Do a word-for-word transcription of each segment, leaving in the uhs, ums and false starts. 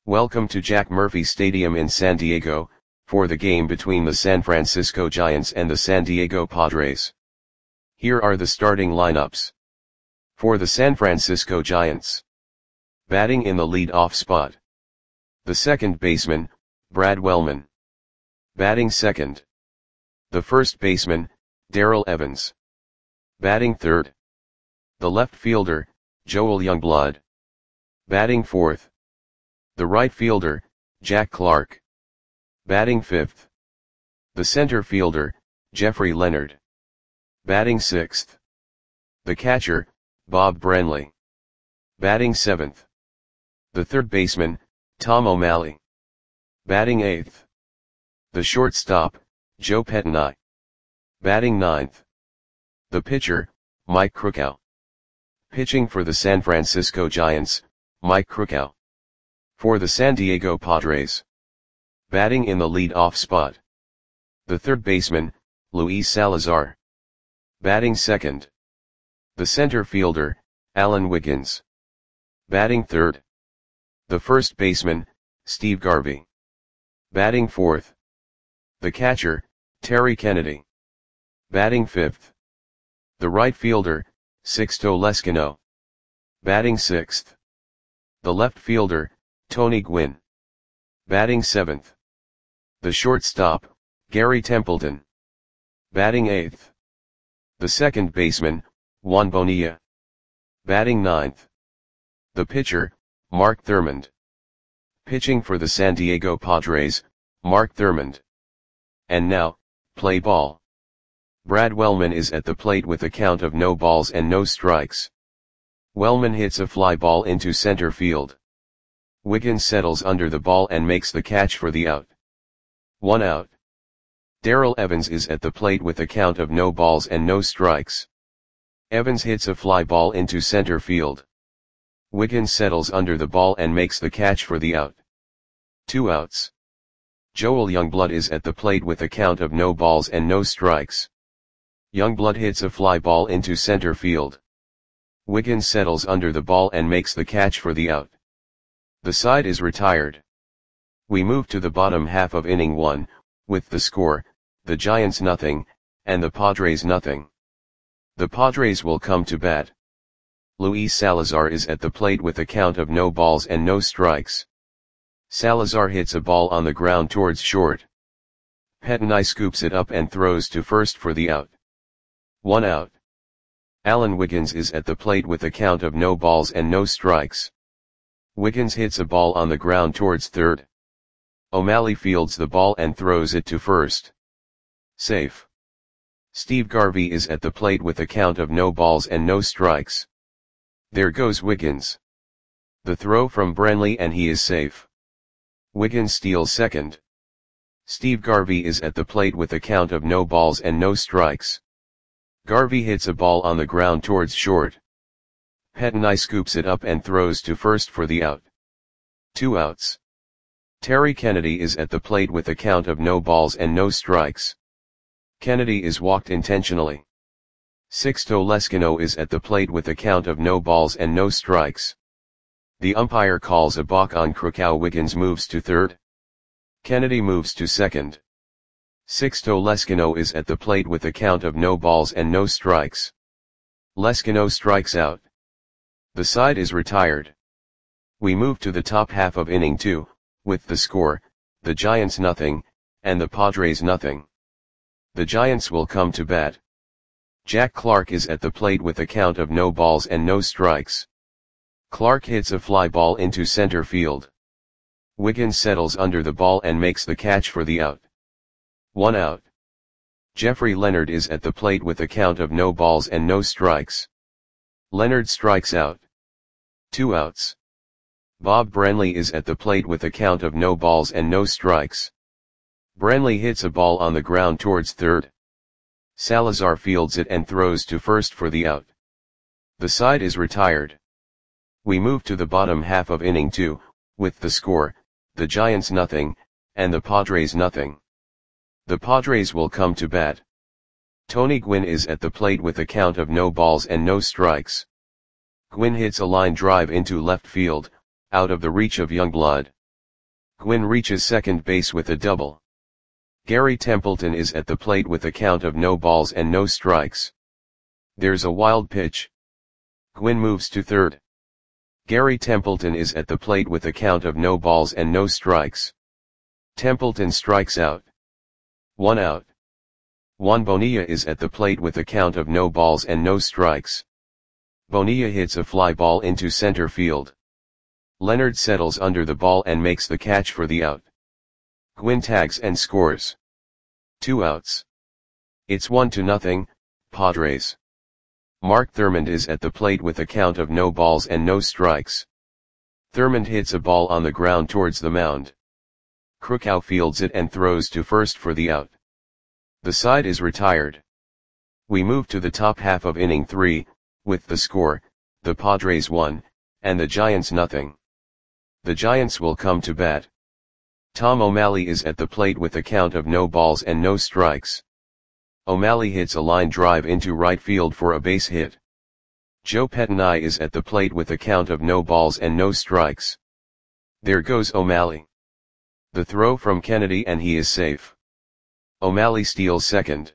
Welcome to Jack Murphy Stadium in San Diego, for the game between the San Francisco Giants and the San Diego Padres. Here are the starting lineups. For the San Francisco Giants. Batting in the lead-off spot. The second baseman, Brad Wellman. Batting second. The first baseman, Darrell Evans. Batting third. The left fielder, Joel Youngblood. Batting fourth. The right fielder, Jack Clark. Batting fifth. The center fielder, Jeffrey Leonard. Batting sixth. The catcher, Bob Branley. Batting seventh. The third baseman, Tom O'Malley. Batting eighth. The shortstop, Joe Pettinai. Batting ninth. The pitcher, Mike Krukow. Pitching for the San Francisco Giants, Mike Krukow. For the San Diego Padres. Batting in the lead-off spot. The third baseman, Luis Salazar. Batting second. The center fielder, Alan Wiggins. Batting third. The first baseman, Steve Garvey. Batting fourth. The catcher, Terry Kennedy. Batting fifth. The right fielder, Sixto Leskino. Batting sixth. The left fielder, Tony Gwynn. Batting seventh. The shortstop, Gary Templeton. Batting eighth. The second baseman, Juan Bonilla. Batting ninth. The pitcher, Mark Thurmond. Pitching for the San Diego Padres, Mark Thurmond. And now, play ball. Brad Wellman is at the plate with a count of no balls and no strikes. Wellman hits a fly ball into center field. Wiggins settles under the ball and makes the catch for the out. One out. Darrell Evans is at the plate with a count of no balls and no strikes. Evans hits a fly ball into center field. Wiggins settles under the ball and makes the catch for the out. Two outs. Joel Youngblood is at the plate with a count of no balls and no strikes. Youngblood hits a fly ball into center field. Wiggins settles under the ball and makes the catch for the out. The side is retired. We move to the bottom half of inning one, with the score, the Giants nothing, and the Padres nothing. The Padres will come to bat. Luis Salazar is at the plate with a count of no balls and no strikes. Salazar hits a ball on the ground towards short. Pettinai scoops it up and throws to first for the out. One out. Alan Wiggins is at the plate with a count of no balls and no strikes. Wiggins hits a ball on the ground towards third. O'Malley fields the ball and throws it to first. Safe. Steve Garvey is at the plate with a count of no balls and no strikes. There goes Wiggins. The throw from Branley and he is safe. Wiggins steals second. Steve Garvey is at the plate with a count of no balls and no strikes. Garvey hits a ball on the ground towards short. Pettinai scoops it up and throws to first for the out. Two outs. Terry Kennedy is at the plate with a count of no balls and no strikes. Kennedy is walked intentionally. Sixto Leskino is at the plate with a count of no balls and no strikes. The umpire calls a balk on Krukow. Wiggins moves to third. Kennedy moves to second. Sixto Leskino is at the plate with a count of no balls and no strikes. Leskino strikes out. The side is retired. We move to the top half of inning two, with the score, the Giants nothing, and the Padres nothing. The Giants will come to bat. Jack Clark is at the plate with a count of no balls and no strikes. Clark hits a fly ball into center field. Wiggins settles under the ball and makes the catch for the out. One out. Jeffrey Leonard is at the plate with a count of no balls and no strikes. Leonard strikes out. Two outs. Bob Branley is at the plate with a count of no balls and no strikes. Branley hits a ball on the ground towards third. Salazar fields it and throws to first for the out. The side is retired. We move to the bottom half of inning two, with the score, the Giants nothing, and the Padres nothing. The Padres will come to bat. Tony Gwynn is at the plate with a count of no balls and no strikes. Gwynn hits a line drive into left field, out of the reach of Youngblood. Gwynn reaches second base with a double. Gary Templeton is at the plate with a count of no balls and no strikes. There's a wild pitch. Gwynn moves to third. Gary Templeton is at the plate with a count of no balls and no strikes. Templeton strikes out. One out. Juan Bonilla is at the plate with a count of no balls and no strikes. Bonilla hits a fly ball into center field. Leonard settles under the ball and makes the catch for the out. Gwynn tags and scores. Two outs. It's one to nothing, Padres. Mark Thurmond is at the plate with a count of no balls and no strikes. Thurmond hits a ball on the ground towards the mound. Krukow fields it and throws to first for the out. The side is retired. We move to the top half of inning three, with the score, the Padres one, and the Giants nothing. The Giants will come to bat. Tom O'Malley is at the plate with a count of no balls and no strikes. O'Malley hits a line drive into right field for a base hit. Joe Pettinai is at the plate with a count of no balls and no strikes. There goes O'Malley. The throw from Kennedy and he is safe. O'Malley steals second.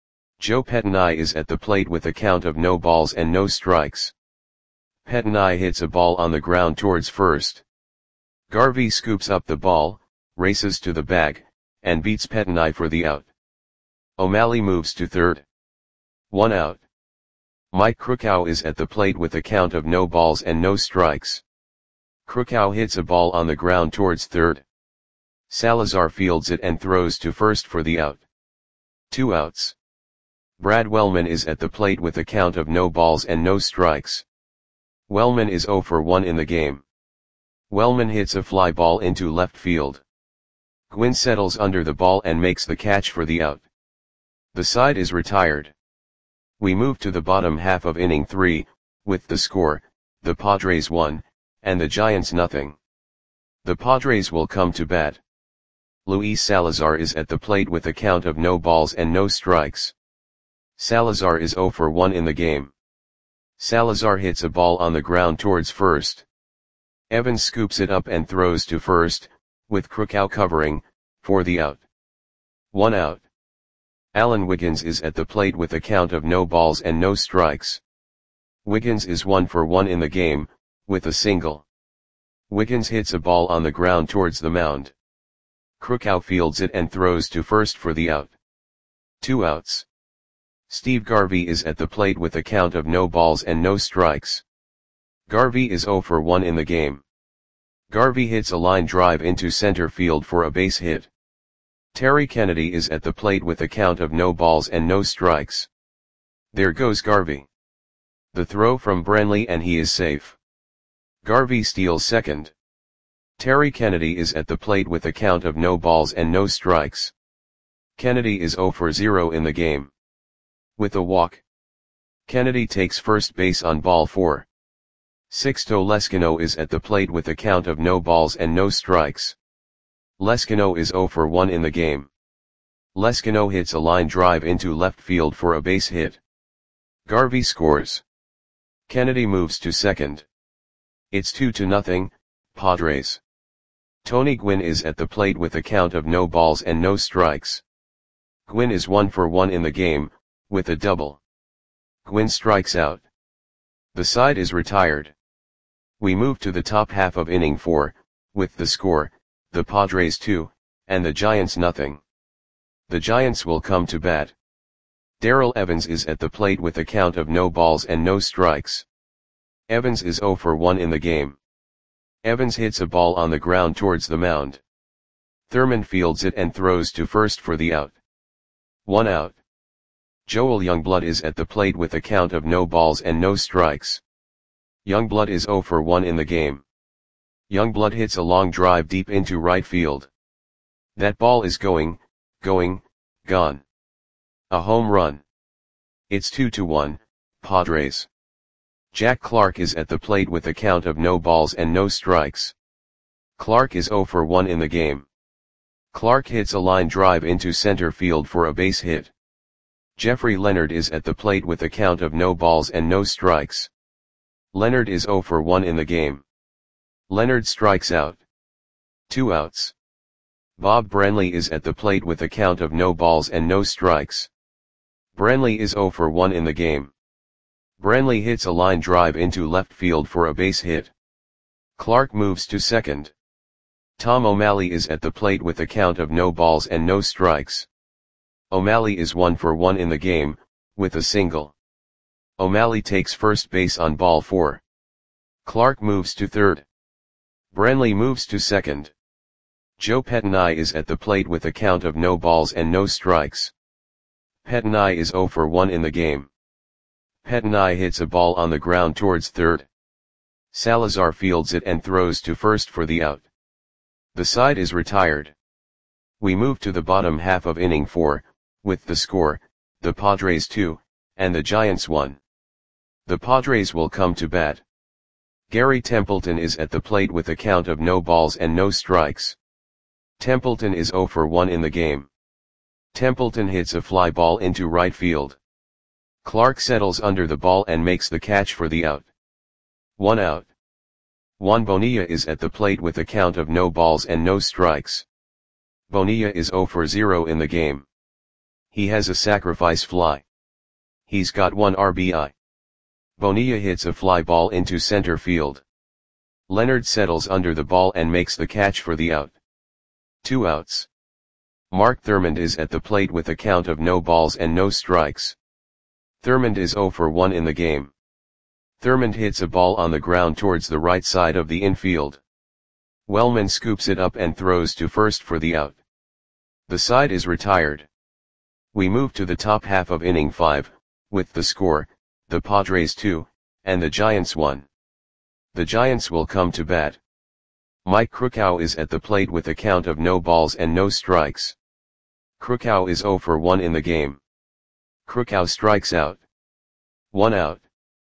Joe Pettinai is at the plate with a count of no balls and no strikes. Pettinai hits a ball on the ground towards first. Garvey scoops up the ball, races to the bag, and beats Pettinai for the out. O'Malley moves to third. One out. Mike Krukow is at the plate with a count of no balls and no strikes. Krukow hits a ball on the ground towards third. Salazar fields it and throws to first for the out. Two outs. Brad Wellman is at the plate with a count of no balls and no strikes. Wellman is oh for one in the game. Wellman hits a fly ball into left field. Gwynn settles under the ball and makes the catch for the out. The side is retired. We move to the bottom half of inning three, with the score, the Padres one, and the Giants nothing. The Padres will come to bat. Luis Salazar is at the plate with a count of no balls and no strikes. Salazar is oh for one in the game. Salazar hits a ball on the ground towards first. Evans scoops it up and throws to first, with Krukow covering, for the out. One out. Alan Wiggins is at the plate with a count of no balls and no strikes. Wiggins is one for one in the game, with a single. Wiggins hits a ball on the ground towards the mound. Krukow fields it and throws to first for the out. Two outs. Steve Garvey is at the plate with a count of no balls and no strikes. Garvey is oh for one in the game. Garvey hits a line drive into center field for a base hit. Terry Kennedy is at the plate with a count of no balls and no strikes. There goes Garvey. The throw from Brenly and he is safe. Garvey steals second. Terry Kennedy is at the plate with a count of no balls and no strikes. Kennedy is oh for zero in the game. With a walk. Kennedy takes first base on ball four. Sixto Leskino is at the plate with a count of no balls and no strikes. Leskino is oh for one in the game. Leskino hits a line drive into left field for a base hit. Garvey scores. Kennedy moves to second. It's two to nothing, Padres. Tony Gwynn is at the plate with a count of no balls and no strikes. Gwynn is one for one in the game, with a double. Gwynn strikes out. The side is retired. We move to the top half of inning four, with the score, the Padres two, and the Giants nothing. The Giants will come to bat. Darrell Evans is at the plate with a count of no balls and no strikes. Evans is oh for one in the game. Evans hits a ball on the ground towards the mound. Thurmond fields it and throws to first for the out. One out. Joel Youngblood is at the plate with a count of no balls and no strikes. Youngblood is oh for one in the game. Youngblood hits a long drive deep into right field. That ball is going, going, gone. A home run. It's two to one, Padres. Jack Clark is at the plate with a count of no balls and no strikes. Clark is oh for one in the game. Clark hits a line drive into center field for a base hit. Jeffrey Leonard is at the plate with a count of no balls and no strikes. Leonard is oh for one in the game. Leonard strikes out. Two outs. Bob Branley is at the plate with a count of no balls and no strikes. Branley is oh for one in the game. Branley hits a line drive into left field for a base hit. Clark moves to second. Tom O'Malley is at the plate with a count of no balls and no strikes. O'Malley is one for one in the game, with a single. O'Malley takes first base on ball four. Clark moves to third. Branley moves to second. Joe Pettinai is at the plate with a count of no balls and no strikes. Pettinai is oh for one in the game. Pettinai hits a ball on the ground towards third. Salazar fields it and throws to first for the out. The side is retired. We move to the bottom half of inning four, with the score, the Padres two, and the Giants one. The Padres will come to bat. Gary Templeton is at the plate with a count of no balls and no strikes. Templeton is oh for one in the game. Templeton hits a fly ball into right field. Clark settles under the ball and makes the catch for the out. One out. Juan Bonilla is at the plate with a count of no balls and no strikes. Bonilla is oh for zero in the game. He has a sacrifice fly. He's got one R B I. Bonilla hits a fly ball into center field. Leonard settles under the ball and makes the catch for the out. Two outs. Mark Thurmond is at the plate with a count of no balls and no strikes. Thurmond is oh for one in the game. Thurmond hits a ball on the ground towards the right side of the infield. Wellman scoops it up and throws to first for the out. The side is retired. We move to the top half of inning five, with the score, the Padres two, and the Giants one. The Giants will come to bat. Mike Krukow is at the plate with a count of no balls and no strikes. Krukow is oh for one in the game. Krukow strikes out. One out.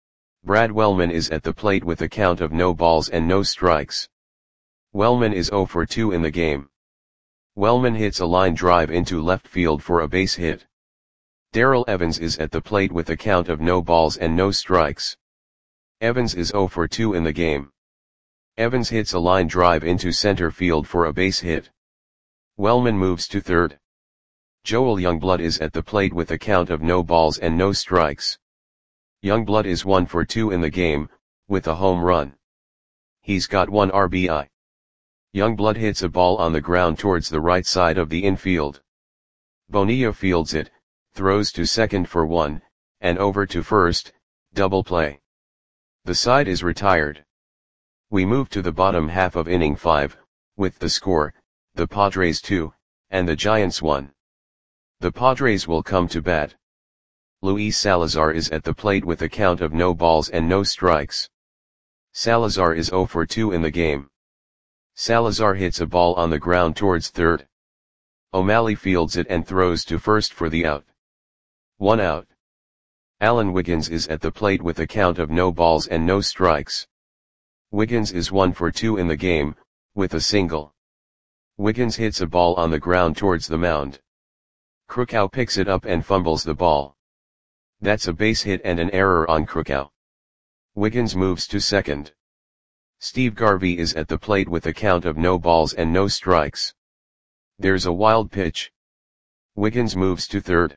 Brad Wellman is at the plate with a count of no balls and no strikes. Wellman is oh for two in the game. Wellman hits a line drive into left field for a base hit. Darrell Evans is at the plate with a count of no balls and no strikes. Evans is oh for two in the game. Evans hits a line drive into center field for a base hit. Wellman moves to third. Joel Youngblood is at the plate with a count of no balls and no strikes. Youngblood is one for two in the game, with a home run. He's got one R B I. Youngblood hits a ball on the ground towards the right side of the infield. Bonilla fields it, throws to second for one, and over to first, double play. The side is retired. We move to the bottom half of inning five, with the score, the Padres two, and the Giants one. The Padres will come to bat. Luis Salazar is at the plate with a count of no balls and no strikes. Salazar is oh for two in the game. Salazar hits a ball on the ground towards third. O'Malley fields it and throws to first for the out. One out. Alan Wiggins is at the plate with a count of no balls and no strikes. Wiggins is one for two in the game, with a single. Wiggins hits a ball on the ground towards the mound. Krukow picks it up and fumbles the ball. That's a base hit and an error on Krukow. Wiggins moves to second. Steve Garvey is at the plate with a count of no balls and no strikes. There's a wild pitch. Wiggins moves to third.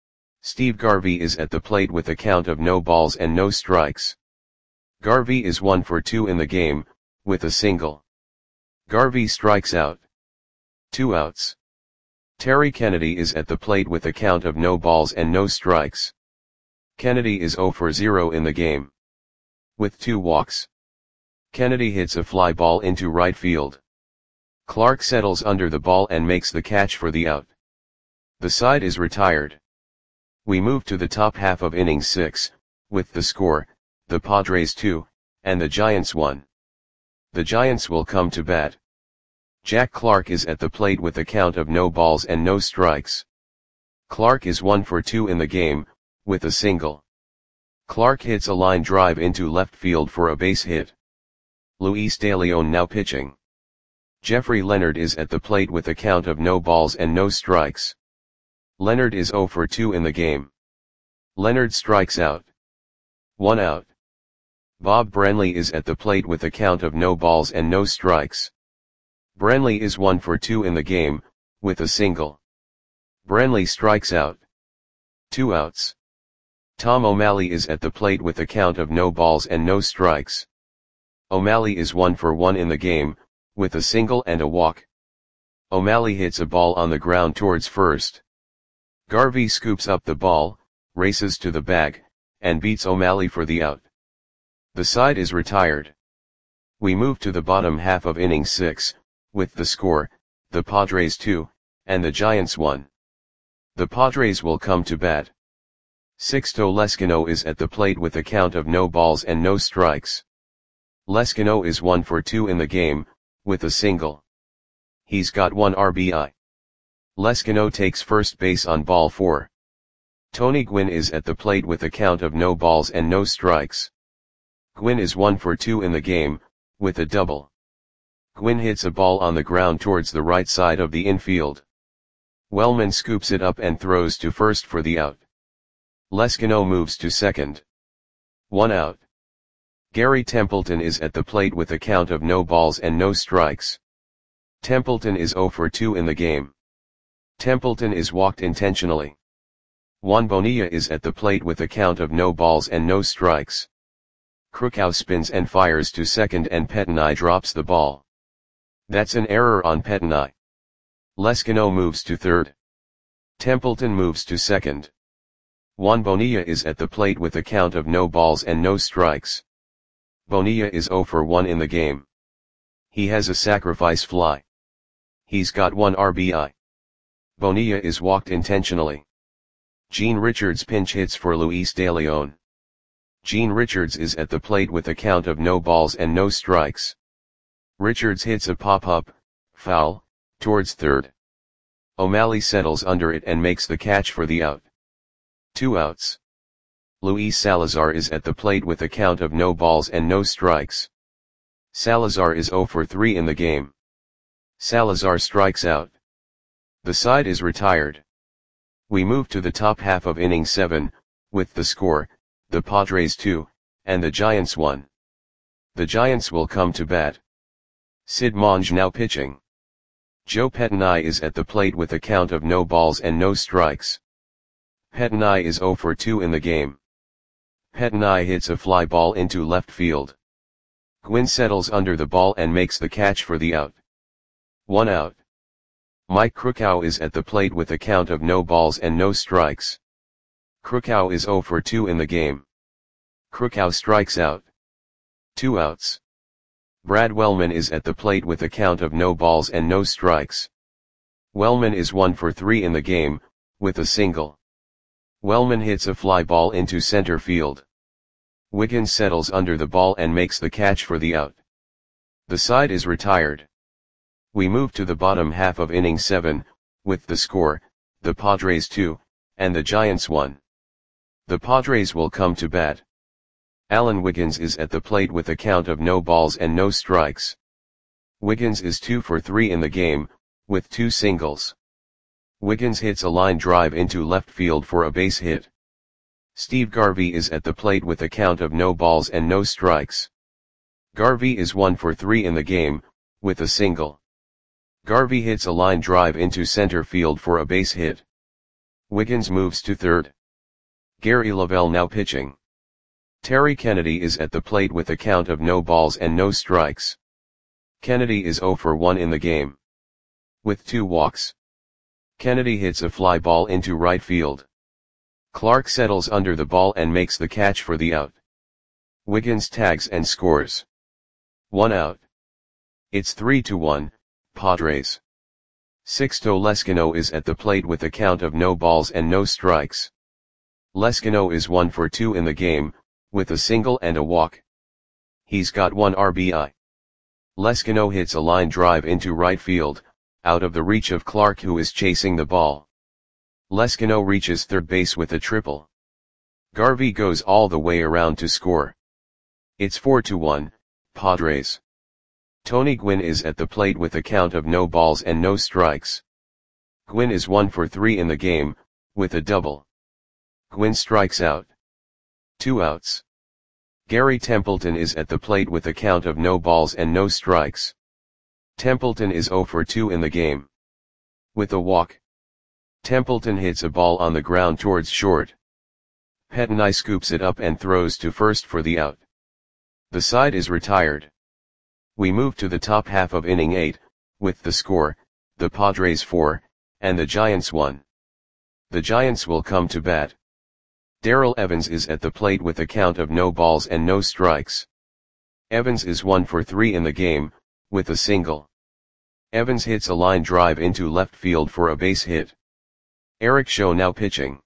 Steve Garvey is at the plate with a count of no balls and no strikes. Garvey is one for two in the game, with a single. Garvey strikes out. Two outs. Terry Kennedy is at the plate with a count of no balls and no strikes. Kennedy is oh for zero in the game. With two walks. Kennedy hits a fly ball into right field. Clark settles under the ball and makes the catch for the out. The side is retired. We move to the top half of inning six, with the score, the Padres two, and the Giants one. The Giants will come to bat. Jack Clark is at the plate with a count of no balls and no strikes. Clark is one for two in the game, with a single. Clark hits a line drive into left field for a base hit. Luis De Leon now pitching. Jeffrey Leonard is at the plate with a count of no balls and no strikes. Leonard is oh for two in the game. Leonard strikes out. One out. Bob Branley is at the plate with a count of no balls and no strikes. Branley is one for two in the game, with a single. Branley strikes out. Two outs. Tom O'Malley is at the plate with a count of no balls and no strikes. O'Malley is one for one in the game, with a single and a walk. O'Malley hits a ball on the ground towards first. Garvey scoops up the ball, races to the bag, and beats O'Malley for the out. The side is retired. We move to the bottom half of inning six, with the score, the Padres two, and the Giants one. The Padres will come to bat. Sixto Leskino is at the plate with a count of no balls and no strikes. Leskino is one for two in the game, with a single. He's got one R B I. Leskino takes first base on ball four. Tony Gwynn is at the plate with a count of no balls and no strikes. Gwynn is one for two in the game, with a double. Gwynn hits a ball on the ground towards the right side of the infield. Wellman scoops it up and throws to first for the out. Leskino moves to second. One out. Gary Templeton is at the plate with a count of no balls and no strikes. Templeton is zero for two in the game. Templeton is walked intentionally. Juan Bonilla is at the plate with a count of no balls and no strikes. Krukow spins and fires to second and Pettenai drops the ball. That's an error on Pettenai. Leskino moves to third. Templeton moves to second. Juan Bonilla is at the plate with a count of no balls and no strikes. Bonilla is zero for one in the game. He has a sacrifice fly. He's got one R B I. Bonilla is walked intentionally. Gene Richards pinch hits for Luis De Leon. Gene Richards is at the plate with a count of no balls and no strikes. Richards hits a pop-up, foul, towards third. O'Malley settles under it and makes the catch for the out. Two outs. Luis Salazar is at the plate with a count of no balls and no strikes. Salazar is zero for three in the game. Salazar strikes out. The side is retired. We move to the top half of inning seven, with the score, the Padres two, and the Giants one. The Giants will come to bat. Sid Monge now pitching. Joe Pettenai is at the plate with a count of no balls and no strikes. Pettenai is zero for two in the game. Pettenai hits a fly ball into left field. Gwynn settles under the ball and makes the catch for the out. One out. Mike Krukow is at the plate with a count of no balls and no strikes. Krukow is zero for two in the game. Krukow strikes out. Two outs. Brad Wellman is at the plate with a count of no balls and no strikes. Wellman is one for three in the game, with a single. Wellman hits a fly ball into center field. Wiggins settles under the ball and makes the catch for the out. The side is retired. We move to the bottom half of inning seven, with the score, the Padres two, and the Giants one. The Padres will come to bat. Alan Wiggins is at the plate with a count of no balls and no strikes. Wiggins is two for three in the game, with two singles. Wiggins hits a line drive into left field for a base hit. Steve Garvey is at the plate with a count of no balls and no strikes. Garvey is one for three in the game, with a single. Garvey hits a line drive into center field for a base hit. Wiggins moves to third. Gary Lavelle now pitching. Terry Kennedy is at the plate with a count of no balls and no strikes. Kennedy is zero for one in the game. With two walks. Kennedy hits a fly ball into right field. Clark settles under the ball and makes the catch for the out. Wiggins tags and scores. One out. It's three to one, Padres. Sixto Leskino is at the plate with a count of no balls and no strikes. Leskino is one for two in the game, with a single and a walk. He's got one R B I. Leskino hits a line drive into right field, out of the reach of Clark who is chasing the ball. Leskino reaches third base with a triple. Garvey goes all the way around to score. It's four to one, Padres. Tony Gwynn is at the plate with a count of no balls and no strikes. Gwynn is one for three in the game, with a double. Gwynn strikes out. Two outs. Gary Templeton is at the plate with a count of no balls and no strikes. Templeton is zero for two in the game. With a walk, Templeton hits a ball on the ground towards short. Petnai scoops it up and throws to first for the out. The side is retired. We move to the top half of inning eight, with the score, the Padres four, and the Giants one. The Giants will come to bat. Darrell Evans is at the plate with a count of no balls and no strikes. Evans is one for three in the game, with a single. Evans hits a line drive into left field for a base hit. Eric Show now pitching.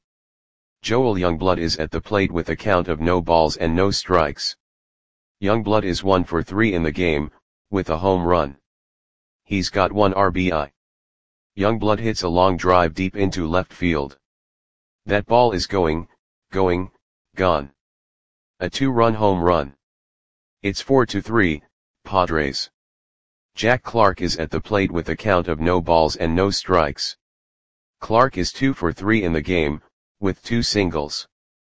Joel Youngblood is at the plate with a count of no balls and no strikes. Youngblood is one for three in the game, with a home run. He's got one R B I. Youngblood hits a long drive deep into left field. That ball is going, going, gone. A two-run home run. It's four to three, Padres. Jack Clark is at the plate with a count of no balls and no strikes. Clark is two for three in the game, with two singles.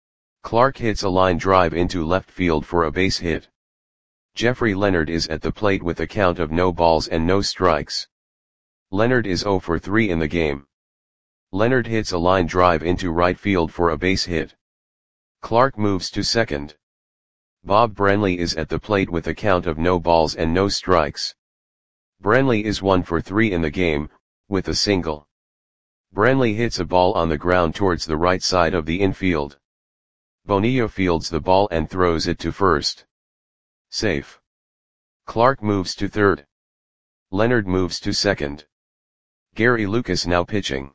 Clark hits a line drive into left field for a base hit. Jeffrey Leonard is at the plate with a count of no balls and no strikes. Leonard is zero for three in the game. Leonard hits a line drive into right field for a base hit. Clark moves to second. Bob Branley is at the plate with a count of no balls and no strikes. Branley is one for three in the game, with a single. Branley hits a ball on the ground towards the right side of the infield. Bonilla fields the ball and throws it to first. Safe. Clark moves to third. Leonard moves to second. Gary Lucas now pitching.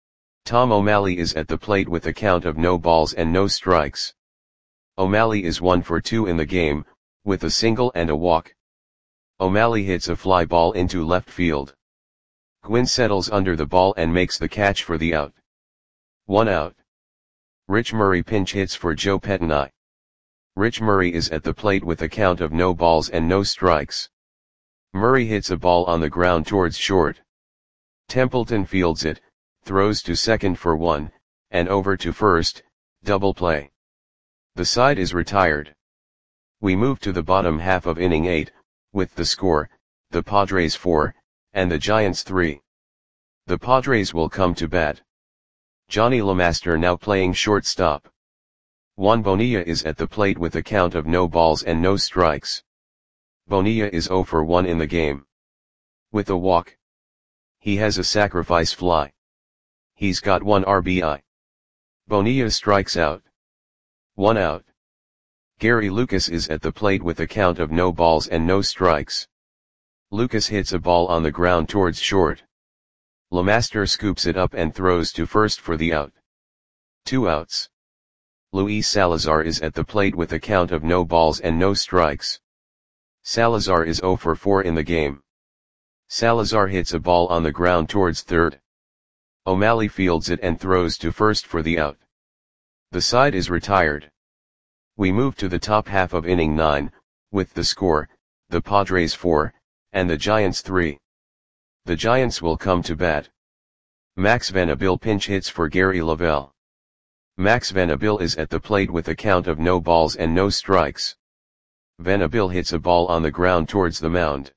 Tom O'Malley is at the plate with a count of no balls and no strikes. O'Malley is one for two in the game, with a single and a walk. O'Malley hits a fly ball into left field. Gwynn settles under the ball and makes the catch for the out. One out. Rich Murray pinch hits for Joe Petnai. Rich Murray is at the plate with a count of no balls and no strikes. Murray hits a ball on the ground towards short. Templeton fields it, throws to second for one, and over to first, double play. The side is retired. We move to the bottom half of inning eight, with the score, the Padres four, and the Giants three. The Padres will come to bat. Johnny LeMaster now playing shortstop. Juan Bonilla is at the plate with a count of no balls and no strikes. Bonilla is zero for one in the game. With a walk. He has a sacrifice fly. He's got one R B I. Bonilla strikes out. One out. Gary Lucas is at the plate with a count of no balls and no strikes. Lucas hits a ball on the ground towards short. LeMaster scoops it up and throws to first for the out. Two outs. Luis Salazar is at the plate with a count of no balls and no strikes. Salazar is zero for four in the game. Salazar hits a ball on the ground towards third. O'Malley fields it and throws to first for the out. The side is retired. We move to the top half of inning nine, with the score, the Padres four, and the Giants three. The Giants will come to bat. Max Vanderbilt pinch hits for Gary Lavelle. Max Vanderbilt is at the plate with a count of no balls and no strikes. Vanderbilt hits a ball on the ground towards the mound.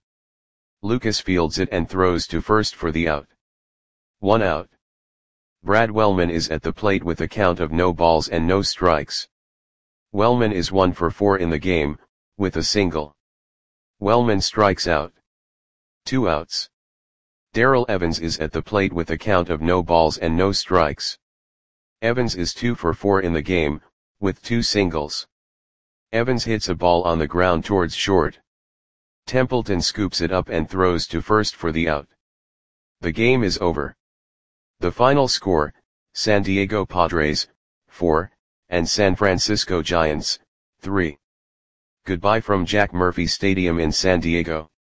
Lucas fields it and throws to first for the out. One out. Brad Wellman is at the plate with a count of no balls and no strikes. Wellman is one for four in the game, with a single. Wellman strikes out. Two outs. Darrell Evans is at the plate with a count of no balls and no strikes. Evans is two for four in the game, with two singles. Evans hits a ball on the ground towards short. Templeton scoops it up and throws to first for the out. The game is over. The final score, San Diego Padres, four, and San Francisco Giants, three. Goodbye from Jack Murphy Stadium in San Diego.